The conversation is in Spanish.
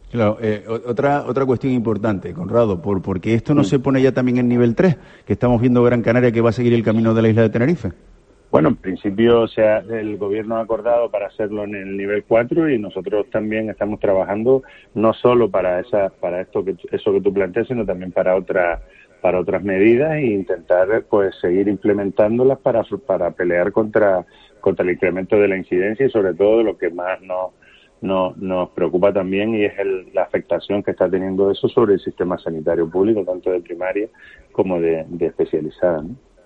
Claro, otra cuestión importante, Conrado, porque esto no se pone ya también en nivel 3, que estamos viendo Gran Canaria que va a seguir el camino de la isla de Tenerife. Bueno, en principio, o sea, el gobierno ha acordado para hacerlo en el nivel 4 y nosotros también estamos trabajando no solo para eso que tú planteas, sino también para otras medidas e intentar pues seguir implementándolas para pelear contra el incremento de la incidencia y sobre todo lo que más nos preocupa también y es la afectación que está teniendo eso sobre el sistema sanitario público, tanto de primaria como de especializada, ¿no?